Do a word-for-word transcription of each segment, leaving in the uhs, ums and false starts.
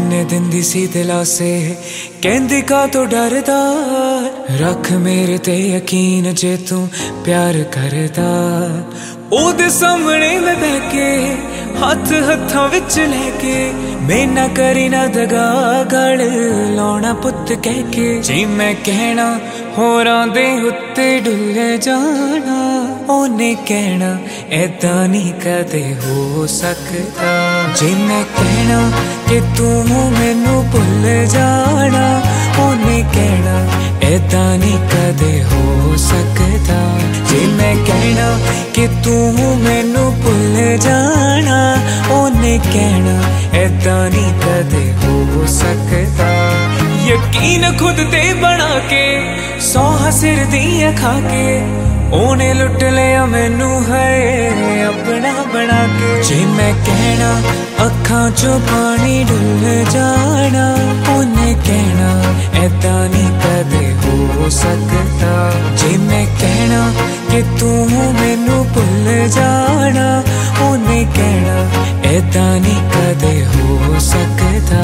इन्ने दिन दी सी दिलासे कहंदी का तो डरदा रख मेरे ते यकीन जे तू प्यार करदा ओदे सामने मैं बहके हाथ हत्थां विच लैके मैं ना करी ना दगा गल लाउणा पुत कह के जी मैं कहना होरां दे उत्ते डुल जाना ओने कहना ऐदा नहीं कदे हो सकदा जी मैं कहना कि तू मैनू भुल जाना ओने कहना ऐदा नहीं कदे हो सकदा जी मैं कहना कि तू मैनू भुल जाना ओने कहना ऐदा नहीं कदे हो सकदा यकीन खुद ते बना के सौ सिर दियां खा के ओने लुट लिया मैनू है अपना बना के जे मैं कहना अखां चों पानी डुल जाना ओने कहना ऐदा नहीं कदे हो सकदा जे मैं कहना कि तू मैनू भुल जाना ओने कहना ऐदा नहीं कदे हो सकदा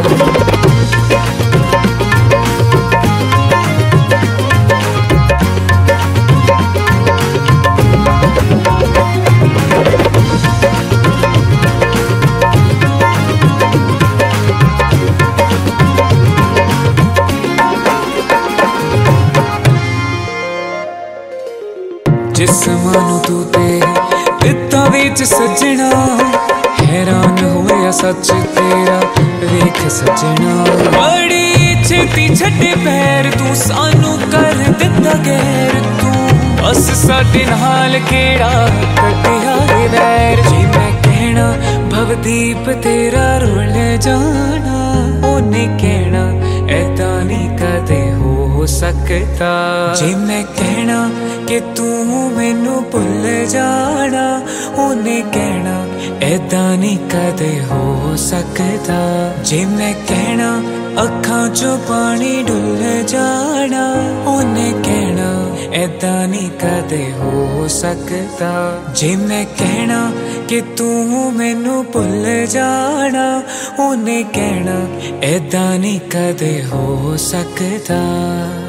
जिस्मां नूं तू ते दित्ता विच सजना हैरान होया सच तेरा वेख सजना बड़ी छेती छड्डे पैर तू सानू कर दित्ता गैर तू बस साडे नाल केड़ा कटिया वैर जी मैं कहना भवदीप तेरा रुल जाना ओने कहना ऐदा नहीं कदे हो सकदा जी मैं कहना कि तू मैनू भुल जाना ओने कहना ऐदा नहीं कदे हो सकदा जे मैं कहना अखां चों पानी डुल जाना ओने कहना ऐदा नहीं कदे हो सकदा जे मैं कहना कि तू मैनू भुल जाना ओने कहना ऐदा नहीं कदे हो सकदा।